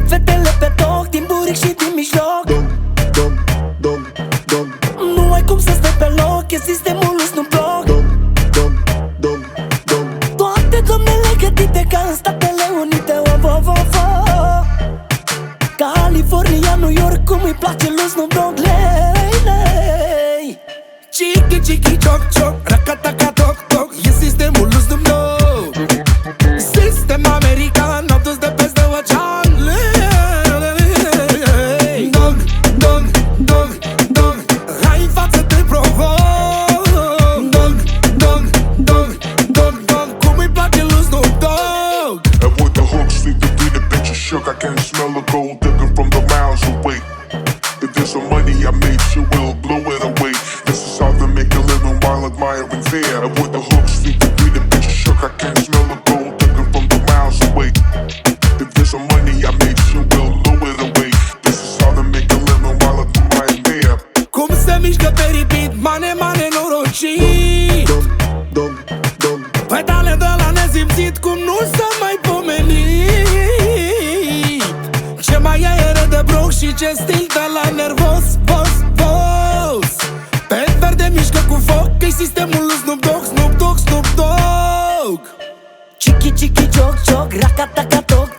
Fetele pe toc, din buric și din mijloc. Nu ai cum să stai pe loc, e sistemul lui Snoop Dogg. Toate domnele gătite ca în Statele Unite. California, New York, cum îi place lui Snoop Dogg. Chiki chiki choc choc, rakataka toc toc, e sistemul lui Snoop Dogg. Sistem american, n-au dus de peste ocean. Dog, dog, dog, dog, hai în față te provoc. Dog, dog, dog, dog, dog, cum îi place lui Snoop Dogg. And with the hook, sleep the beat, the bitch is shook. I can smell the gold digging from the miles away. If there's some money I made, she will blow it away. This is how they make a living while admiring fair. And with the hook, sleep the beat, the bitch is shook. I can smell the gold digging from the miles away. If there's some money I made, she will blow it away. This is how they make a living while admiring fair. Cum se mișcă pe repeat, mane, mane, norocit. Pedale de la nesimțit, cum nu s-a mai pomenit. Ce mai aere de broc și ce stil de la nervos, vos, vos. Pe verde mișcă cu foc, că-i sistemul lui Snoop Dogg, Snoop Dogg, Snoop Dogg. Chiki chiki choc choc, rakataka toc